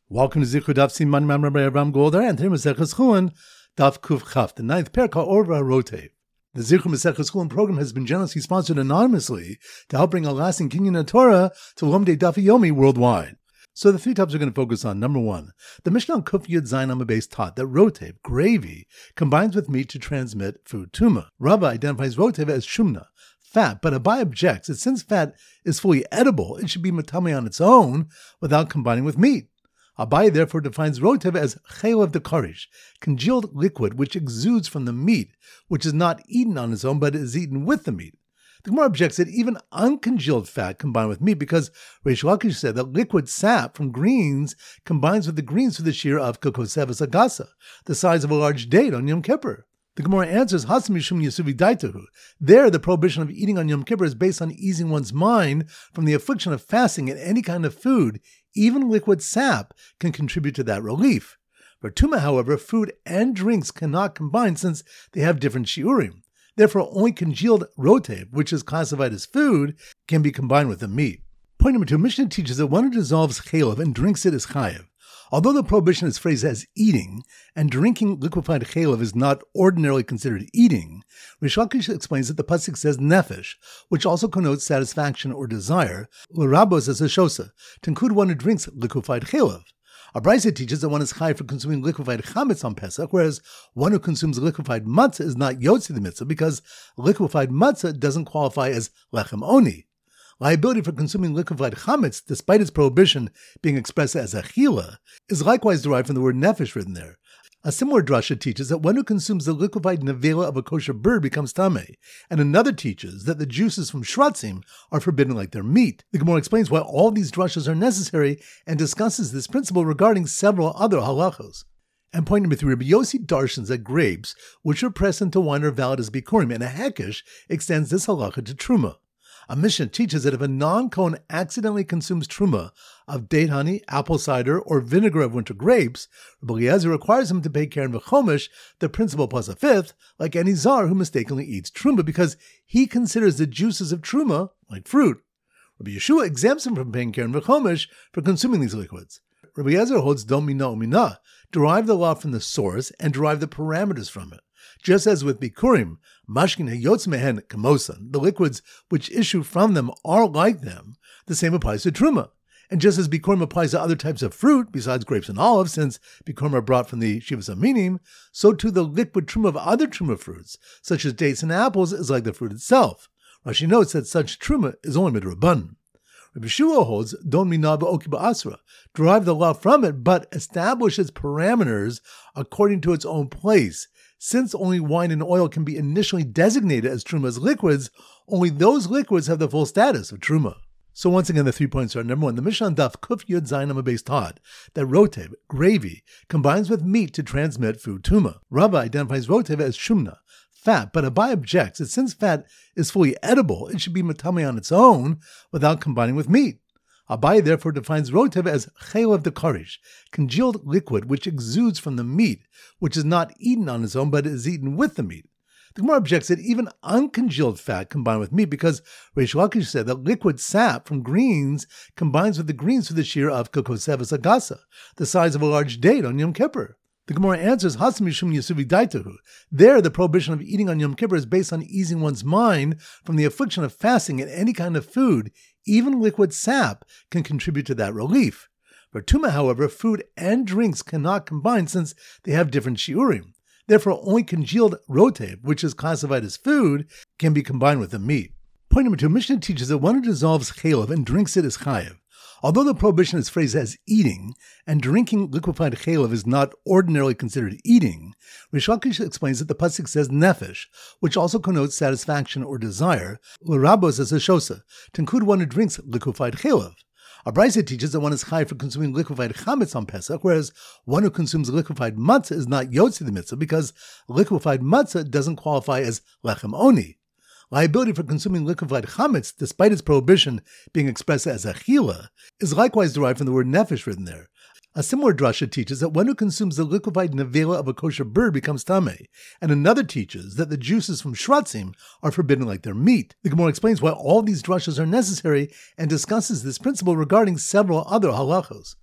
Welcome to Zichud Daf Siman Rabbi Avraham Golder and today Maseches Chulin Daf Kuf Chaf, the ninth parak Orva Rotev. The Zichud Maseches Chulin program has been generously sponsored anonymously to help bring a lasting kinyan of Torah to Lomdei Daf Yomi worldwide. So the three topics we're going to focus on. Number one, the Mishnah on Kuf Yud Zayin Amud Beis taught that rotev, gravy, combines with meat to transmit food tuma. Rava identifies rotev as shumna, fat, but Abai objects that since fat is fully edible, it should be matame on its own without combining with meat. Abai therefore defines rotev as chaylev dekarish, congealed liquid which exudes from the meat, which is not eaten on its own but is eaten with the meat. The Gemara objects that even uncongealed fat combined with meat because Reish Lakish said that liquid sap from greens combines with the greens for the shear of kokosevas agasa, the size of a large date on Yom Kippur. The Gemara answers, Hasam Yishum Yisuvi Daitahu. There, the prohibition of eating on Yom Kippur is based on easing one's mind from the affliction of fasting and any kind of food. Even liquid sap can contribute to that relief. For Tuma, however, food and drinks cannot combine since they have different shiurim. Therefore, only congealed rotev, which is classified as food, can be combined with the meat. Point number two, Mishnah teaches that one who dissolves chaylev and drinks it is chayev. Although the prohibition is phrased as eating, and drinking liquefied chaylev is not ordinarily considered eating, Reish Lakish explains that the pasuk says nefesh, which also connotes satisfaction or desire, l'rabos as a shosa, to include one who drinks liquefied chaylev. Our Brisa teaches that one is chayav for consuming liquefied chametz on Pesach, whereas one who consumes liquefied matzah is not yotzi the mitzvah because liquefied matzah doesn't qualify as lechem oni. Liability for consuming liquefied chametz, despite its prohibition being expressed as achila, is likewise derived from the word nefesh written there. A similar drasha teaches that one who consumes the liquefied nevela of a kosher bird becomes tameh, and another teaches that the juices from shratzim are forbidden like their meat. The Gemara explains why all these drashas are necessary and discusses this principle regarding several other halachos. And point number three, Rabbi Yossi darshans that grapes, which are pressed into wine, are valid as bikurim, and a hekesh extends this halacha to truma. A Mishnah teaches that if a non-Kohen accidentally consumes truma of date honey, apple cider, or vinegar of winter grapes, Rabbi Eliezer requires him to pay keren v'chomish, the principal plus a fifth, like any zar who mistakenly eats truma, because he considers the juices of truma like fruit. Rabbi Yeshua exempts him from paying keren v'chomish for consuming these liquids. Rabbi Eliezer holds dom mina umina, derive the law from the source and derive the parameters from it. Just as with bikurim, mashkin hayotz mehen kamosan, the liquids which issue from them are like them, the same applies to truma. And just as bikurim applies to other types of fruit, besides grapes and olives, since bikurim are brought from the shivas aminim, so too the liquid truma of other truma fruits, such as dates and apples, is like the fruit itself. Rashi notes that such truma is only midrabanan. Rabbi Yeshua holds don mina ba'oki ba'asra, derive the law from it, but establish its parameters according to its own place. Since only wine and oil can be initially designated as truma's liquids, only those liquids have the full status of truma. So once again, the 3 points are: number one, the Mishnah on Daf Kuf Yud Zayin Amud Beis taught that rotev, gravy, combines with meat to transmit food tuma. Rava identifies rotev as shumna, fat, but Abai objects that since fat is fully edible, it should be matame on its own without combining with meat. Abai therefore defines rotev as chaylev dekarish, congealed liquid which exudes from the meat, which is not eaten on its own but is eaten with the meat. The Gemara objects that even uncongealed fat combined with meat because Reish Lakish said that liquid sap from greens combines with the greens for the shear of kokosevas agasa, the size of a large date on Yom Kippur. The Gemara answers, Hasam Yishum Yisuvi Daitahu. There, the prohibition of eating on Yom Kippur is based on easing one's mind from the affliction of fasting and any kind of food. Even liquid sap can contribute to that relief. For Tuma, however, food and drinks cannot combine since they have different shiurim. Therefore, only congealed rotev, which is classified as food, can be combined with the meat. Point number two, Mishnah teaches that one who dissolves chaylev and drinks it is chayev. Although the prohibition is phrased as eating, and drinking liquefied chaylev is not ordinarily considered eating, Reish Lakish explains that the pasuk says nefesh, which also connotes satisfaction or desire, l'rabos as a shosa, to include one who drinks liquefied chaylev. Our Brisa teaches that one is chayav for consuming liquefied chametz on Pesach, whereas one who consumes liquefied matzah is not yotzi the mitzvah because liquefied matzah doesn't qualify as lechem oni. Liability for consuming liquefied chametz, despite its prohibition being expressed as achila, is likewise derived from the word nefesh written there. A similar drasha teaches that one who consumes the liquefied nevela of a kosher bird becomes tameh, and another teaches that the juices from shratzim are forbidden like their meat. The Gemara explains why all these drashas are necessary and discusses this principle regarding several other halachos.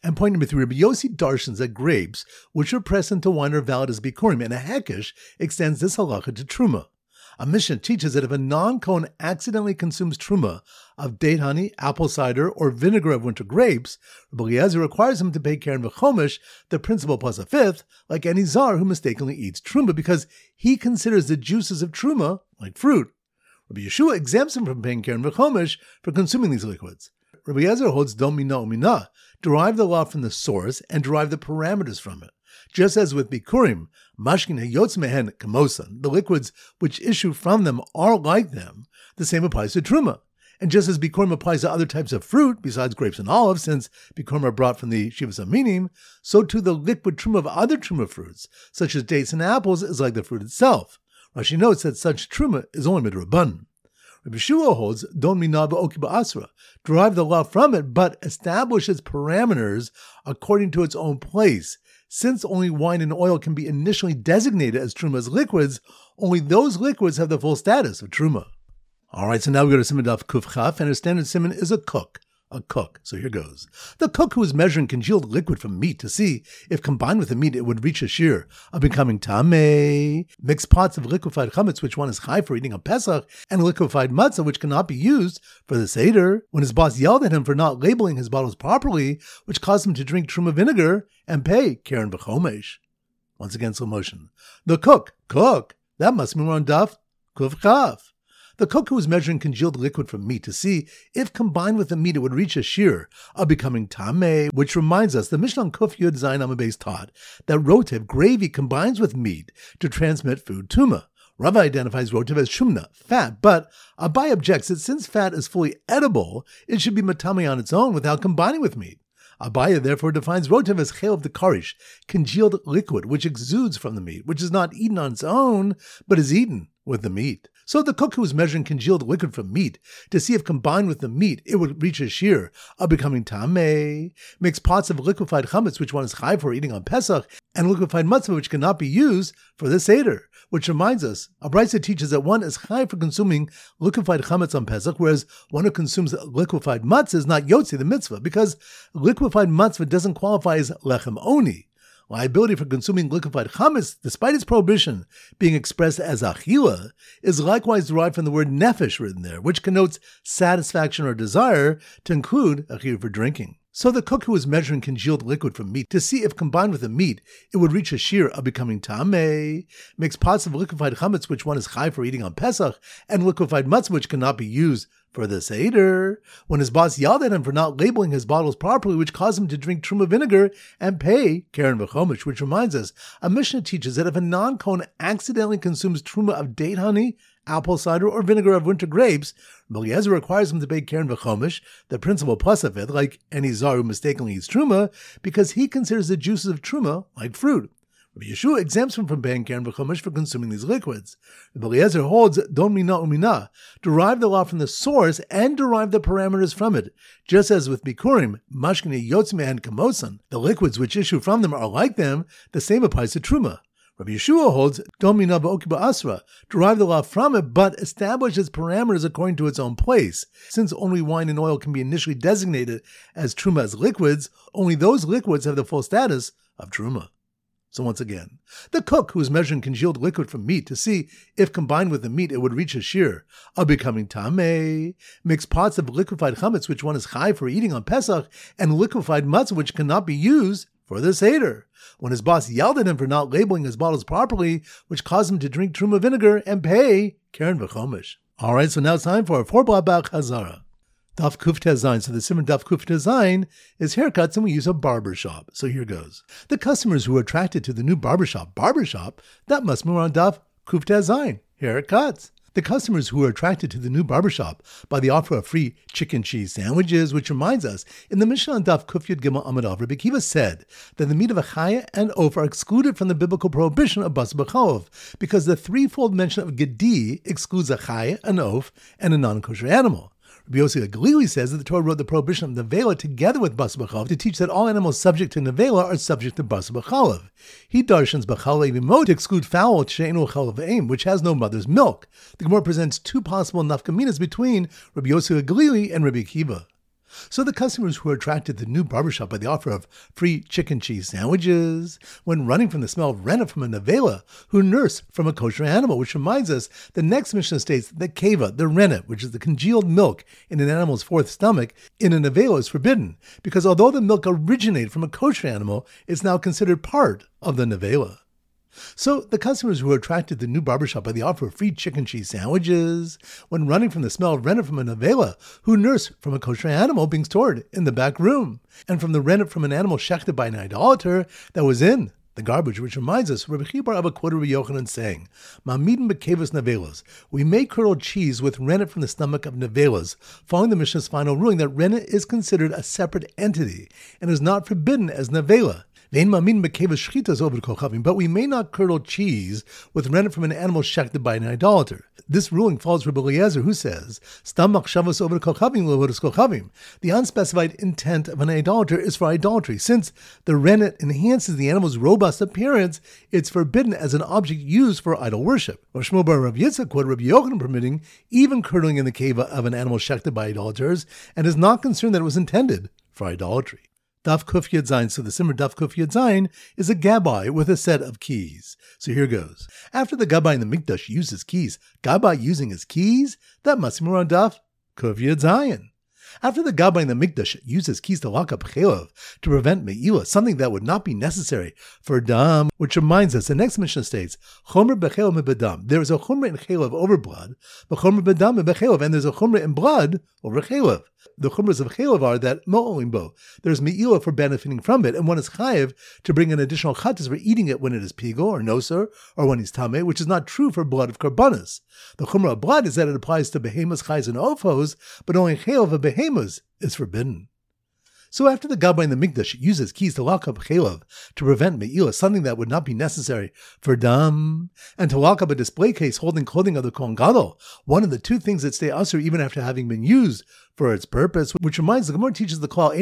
And point number 3, Rabbi Yossi darshans that grapes, which are pressed into wine, are valid as bikurim, and a hekesh extends this halacha to truma. A Mishnah teaches that if a non-Kohen accidentally consumes truma of date honey, apple cider, or vinegar of winter grapes, Rabbi Eliezer requires him to pay keren v'chomesh, the principal plus a fifth, like any zar who mistakenly eats truma, because he considers the juices of truma like fruit. Rabbi Yeshua exempts him from paying keren v'chomesh for consuming these liquids. Rabbi Eliezer holds dom mina umina, derive the law from the source and derive the parameters from it. Just as with bikurim, mashkin hayotz mehen kamosan, the liquids which issue from them are like them, the same applies to truma. And just as bikurim applies to other types of fruit, besides grapes and olives, since bikurim are brought from the shivas aminim, so too the liquid truma of other truma fruits, such as dates and apples, is like the fruit itself. Rashi notes that such truma is only midrabanan. Rabbi Yeshua holds don mina ba'oki ba'asra, derive the law from it, but establish its parameters according to its own place. Since only wine and oil can be initially designated as truma's liquids, only those liquids have the full status of truma. All right, so now we go to Siman Daf Kuf Chaf, and a standard siman is a cook. So here goes. The cook who is measuring congealed liquid from meat to see if combined with the meat it would reach a shear of becoming tameh. Mixed pots of liquefied chametz, which one is chai for eating on Pesach, and liquefied matzah, which cannot be used for the Seder. When his boss yelled at him for not labeling his bottles properly, which caused him to drink truma vinegar and pay keren v'chomesh. Once again, slow motion. The cook, that must mean we're on Daf Kuf Chaf. The cook who was measuring congealed liquid from meat to see if combined with the meat it would reach a shear of becoming tameh, which reminds us the Mishnah on Kuf Yud Zayin Amud Beis taught that rotev, gravy, combines with meat to transmit food tuma. Rava identifies rotev as shumna, fat, but Abai objects that since fat is fully edible, it should be matame on its own without combining with meat. Abaya therefore defines rotev as chel of the karish, congealed liquid, which exudes from the meat, which is not eaten on its own, but is eaten with the meat. So the cook who was measuring congealed liquid from meat to see if combined with the meat it would reach a shear of becoming tameh, makes pots of liquefied chametz, which one is chai for eating on Pesach, and liquefied matzah, which cannot be used for the Seder. Which reminds us, a brisa teaches that one is chai for consuming liquefied chametz on Pesach, whereas one who consumes liquefied matzah is not yotzi the mitzvah, because liquefied matzah doesn't qualify as lechem oni. Liability for consuming liquefied chametz, despite its prohibition being expressed as achila, is likewise derived from the word nefesh written there, which connotes satisfaction or desire, to include achila for drinking. So the cook who was measuring congealed liquid from meat to see if combined with the meat it would reach a shear of becoming tameh, makes pots of liquefied chametz, which one is chai for eating on Pesach, and liquefied matzah, which cannot be used for the Seder. When his boss yelled at him for not labeling his bottles properly, which caused him to drink truma vinegar and pay keren v'chomesh, which reminds us, a Mishnah teaches that if a non-Kohen accidentally consumes truma of date honey, apple cider, or vinegar of winter grapes, Rabbi Eliezer requires him to pay keren v'chomesh, the principal plus of it, like any zar who mistakenly eats truma, because he considers the juices of truma like fruit. Rabbi Yeshua exempts him from paying keren v'chomesh for consuming these liquids. Rabbi Eliezer holds don mina umina, derive the law from the source and derive the parameters from it. Just as with bikurim, mashkin hayotz mehen kamosan, the liquids which issue from them are like them, the same applies to truma. Rabbi Yeshua holds don mina ba'oki ba'asra, derive the law from it, but establish its parameters according to its own place. Since only wine and oil can be initially designated as truma as liquids, only those liquids have the full status of truma. So once again, the cook who is measuring congealed liquid from meat to see if combined with the meat it would reach a shear of becoming tameh, makes pots of liquefied chametz, which one is chai for eating on Pesach, and liquefied matzah, which cannot be used for the Seder. When his boss yelled at him for not labeling his bottles properly, which caused him to drink truma vinegar and pay keren v'chomesh. All right, so now it's time for our 4-block back Chazara. Daf Kuf Tezayin. So the Siman Daf Kuf Tezayin is haircuts, and we use a barbershop. So here goes. The customers who are attracted to the new barbershop, that must mean we're on Daf Kuf Tezayin, haircuts. The customers who are attracted to the new barbershop by the offer of free chicken cheese sandwiches, which reminds us, in the Mishnah on Daf Kuf Yud Gimel Amud Av, Rabbi Akiva said that the meat of a chaya and oaf are excluded from the biblical prohibition of bas b'cholov, because the threefold mention of gedi excludes a chaya, an oaf, and a non-kosher animal. Rabbi Yossi Galili says that the Torah wrote the prohibition of nevela together with bas b'chalav to teach that all animals subject to nevela are subject to bas b'chalav. He darshans b'chalav imot to exclude fowl she'enu chalav aim, which has no mother's milk. The Gemara presents two possible nafkaminas between Rabbi Yossi Galili and Rabbi Akiva. So the customers who are attracted to the new barbershop by the offer of free chicken cheese sandwiches, when running from the smell of rennet from a nevela, who nurse from a kosher animal, which reminds us the next Mishnah states that keva, the rennet, which is the congealed milk in an animal's fourth stomach, in a nevela is forbidden, because although the milk originated from a kosher animal, it's now considered part of the nevela. So the customers who are attracted to the new barbershop by the offer of free chicken cheese sandwiches, when running from the smell of rennet from a nevela, who nurse from a kosher animal being stored in the back room, and from the rennet from an animal shechted by an idolater that was in the garbage, which reminds us, Rabbi Chibar Abba quoted Rabbi Yochanan saying, "Ma'amidin bekevas nevelas." We may curdle cheese with rennet from the stomach of nevelas, following the Mishnah's final ruling that rennet is considered a separate entity and is not forbidden as nevela. But we may not curdle cheese with rennet from an animal shechted by an idolater. This ruling follows Rabbi Eliezer, who says, the unspecified intent of an idolater is for idolatry. Since the rennet enhances the animal's robust appearance, it's forbidden as an object used for idol worship. Rav Shmuel bar Rav Yitzchak quoted Rabbi Yochanan permitting even curdling in the keva of an animal shechted by idolaters, and is not concerned that it was intended for idolatry. Daf Kuf Yud Zayin. So the Simmer Daf Kuf Yud Zayin is a gabbai with a set of keys. So here goes. After the gabbai in the Mikdash uses keys, gabbai using his keys, that must be more on Daf Kuf Yud Zayin. After the gabbai in the Mikdash uses keys to lock up chelav to prevent me'ilah, something that would not be necessary for dam, which reminds us, the next Mishnah states, chomer bechelav mebedam. There is a chomer in chelav over blood, but chomer bedam bechelav, and there's a chomer in blood over chelav. The chumras of chelav are that mo'olimbo, there's me'ilah for benefiting from it, and one is chayev to bring an additional chatas for eating it when it is pigo or noser, or when he's tameh, which is not true for blood of karbanas. The chumrah of blood is that it applies to behemoths, chayes, and ofos, but only chelav of behemoths is forbidden. So after the gabbai in the Mikdash uses keys to lock up chelav to prevent me'ilah, something that would not be necessary for dam, and to lock up a display case holding clothing of the Kohen Gadol, one of the two things that stay asur even after having been used for its purpose, which reminds the Gemara teaches the klal,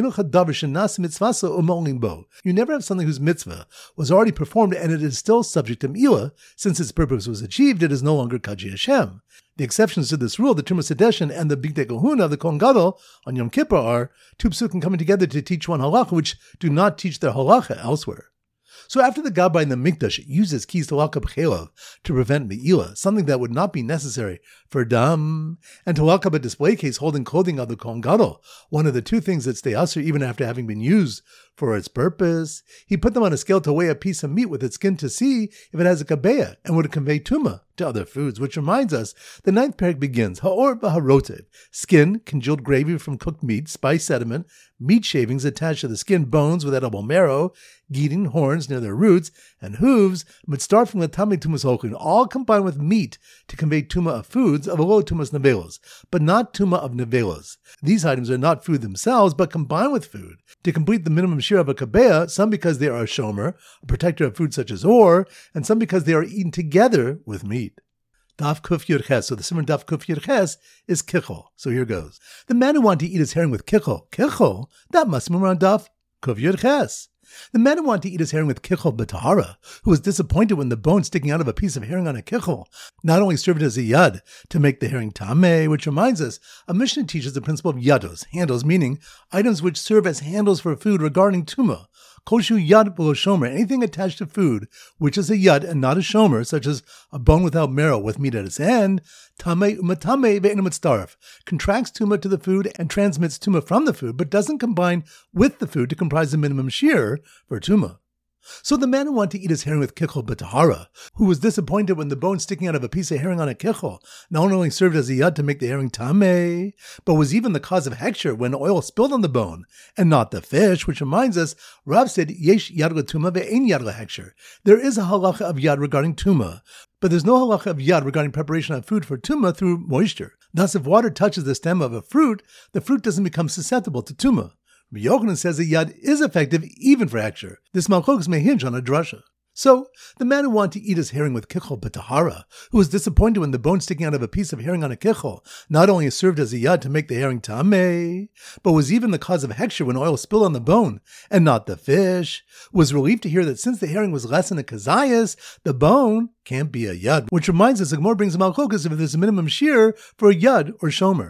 you never have something whose mitzvah was already performed and it is still subject to me'ilah. Since its purpose was achieved, it is no longer kaji Hashem. The exceptions to this rule, the Tumas Hadeshin and the Bigdei Kahuna of the Kohen Gadol on Yom Kippur, are two psukim coming together to teach one halacha, which do not teach their halacha elsewhere. So after the gabbai in the Mikdash uses keys to lock up chelav to prevent me'ilah, something that would not be necessary for dam, and to lock up a display case holding clothing of the Kohen Gadol, one of the two things that stay asur even after having been used for its purpose, he put them on a scale to weigh a piece of meat with its skin to see if it has a kabeya and would convey tumah to other foods, which reminds us, the ninth parak begins, ha'or b'harotev, skin, congealed gravy from cooked meat, spice sediment, meat shavings attached to the skin, bones with edible marrow, geating horns near their roots, and hooves, mitzvah from the tamei tumas holchin, all combined with meat to convey tumah of foods of alo tumas nevelos, but not tumah of nevelos. These items are not food themselves, but combined with food to complete the minimum share of a kabeya, some because they are a shomer, a protector of food such as or, and some because they are eaten together with meat. Daf Kuf Yud Ches. So the Simon Daf Kuf Yud Ches is kichol. So here goes. The man who wanted to eat his herring with kichol, that must be around Daf Kuf Yud Ches. The man who wanted to eat his herring with kichol b'tahara, who was disappointed when the bone sticking out of a piece of herring on a kichol not only served as a yad to make the herring tameh, which reminds us, a Mishnah teaches the principle of yados, handles, meaning items which serve as handles for food regarding tumah. Koshu yad below shomer, anything attached to food, which is a yad and not a shomer, such as a bone without marrow with meat at its end, tameh umatame ve'enu mitzdaref, contracts tumah to the food and transmits tumah from the food, but doesn't combine with the food to comprise the minimum shear for tumah. So the man who wanted to eat his herring with kichol b'tahara, who was disappointed when the bone sticking out of a piece of herring on a kichol not only served as a yad to make the herring tameh, but was even the cause of hechsher when oil spilled on the bone, and not the fish, which reminds us, Rav said, yesh yad l'tumah ve'ein yad l'hechsher. There is a halacha of yad regarding tumah, but there's no halacha of yad regarding preparation of food for tumah through moisture. Thus, if water touches the stem of a fruit, the fruit doesn't become susceptible to tumah. Rabbi Yochanan says that yad is effective even for hechsher. This malchokes may hinge on a drasha. So, the man who wanted to eat his herring with kichol b'tahara, who was disappointed when the bone sticking out of a piece of herring on a kichol not only served as a yad to make the herring tameh, but was even the cause of hechsher when oil spilled on the bone, and not the fish, was relieved to hear that since the herring was less than a kazayas, the bone can't be a yad. Which reminds us, the Gemara brings a malchokes if there's a minimum shear for a yad or shomer.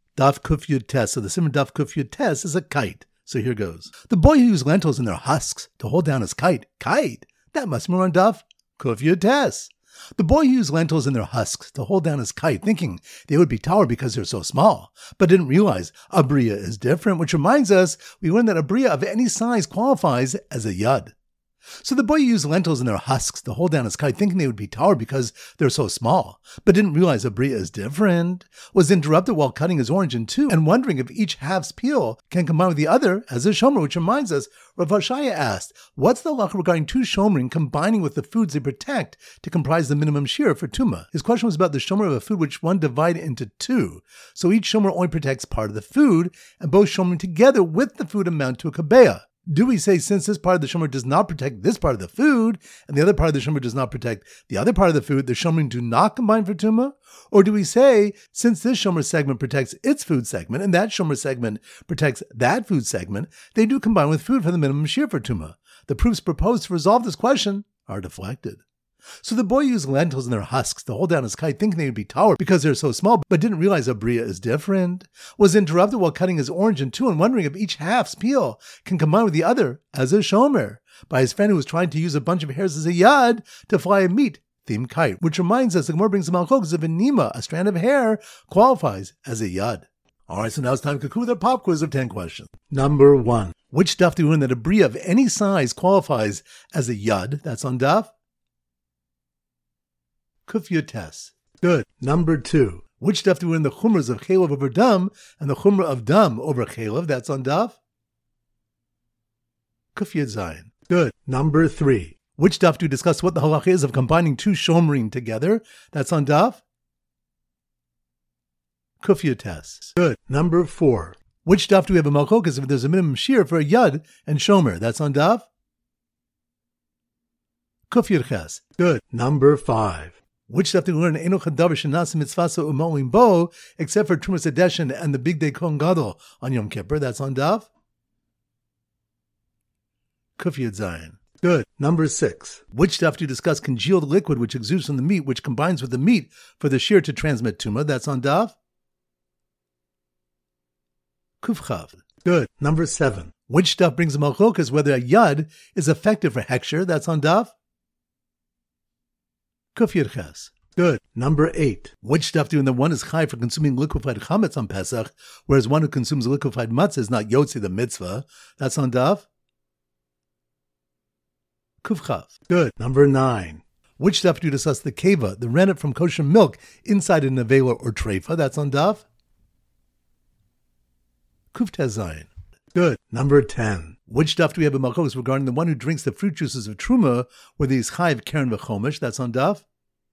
Daf Kuf Yud Tes. So the Simon Daf Kuf Yud Tes is a kite. So here goes. The boy who used lentils in their husks to hold down his kite. Kite? That must be on Daf Kuf Yud Tes. The boy used lentils in their husks to hold down his kite, thinking they would be taller because they're so small, but didn't realize a bria is different, which reminds us we learned that a bria of any size qualifies as a yud. So the boy used lentils in their husks to hold down his kite, thinking they would be taller because they're so small, but didn't realize a bria is different, was interrupted while cutting his orange in two, and wondering if each half's peel can combine with the other as a shomer, which reminds us, Rav Hashaya asked, what's the halacha regarding two shomrim combining with the foods they protect to comprise the minimum shear for tumah? His question was about the shomer of a food which one divided into two, so each shomer only protects part of the food, and both shomrim together with the food amount to a kabeah. Do we say since this part of the shomer does not protect this part of the food, and the other part of the shomer does not protect the other part of the food, the shomrim do not combine for tumah? Or do we say since this shomer segment protects its food segment, and that shomer segment protects that food segment, they do combine with food for the minimum shear for tumah? The proofs proposed to resolve this question are deflected. So the boy used lentils in their husks to hold down his kite, thinking they would be taller because they're so small, but didn't realize a bria is different, was interrupted while cutting his orange in two and wondering if each half's peel can combine with the other as a shomer, by his friend who was trying to use a bunch of hairs as a yad to fly a meat-themed kite, which reminds us the Gemara brings a malchokes of a nima, a strand of hair, qualifies as a yad. Alright, so now it's time to conclude our pop quiz of 10 questions. Number 1. Which daf do we learn that a bria of any size qualifies as a yad? That's on daf Kuf Yud Tes. Good. Number 2. Which daf do we learn the chumras of chelav over dam and the chumrah of dam over chelav? That's on daf Kuf Yud Zayin. Good. Number 3. Which daf do we discuss what the halacha is of combining two shomrim together? That's on daf Kuf Yud Tes. Good. Number 4. Which daf do we have a malchokas if there's a minimum shear for a yad and shomer? That's on daf Kuf Yud Ches. Good. Number 5. Which daf do we learn Enoch Hadavar Shenas Mitzvasa Umolim Bo, except for Trumas Hadeshin and the Big Day Kohen Gadol on Yom Kippur? That's on daf Kuf Yud Zayin. Good. Number 6. Which daf do you discuss congealed liquid which exudes from the meat, which combines with the meat for the shear to transmit tumah? That's on daf Kuf Chav. Good. Number 7. Which daf brings a malchokas whether a yad is effective for hekshir? That's on daf Kuf Yud Ches. Good. Number 8. Which daf do you know one is chai for consuming liquefied chametz on Pesach, whereas one who consumes liquefied matzah is not yotzi the mitzvah? That's on daf Kuf Chav. Good. Number 9. Which daf do you discuss the keva, the rennet from kosher milk, inside a nevela or treifa? That's on daf Kuf Tes Zayin. Good. Number 10. Which daf do we have in malchokos regarding the one who drinks the fruit juices of truma, whether he's chayiv keren v'chomish? That's on daf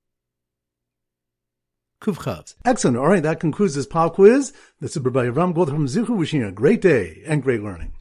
Kuf Chav. Excellent. All right, that concludes this pop quiz. This is Rabbi Avram Goldberg from Zichu, wishing you a great day and great learning.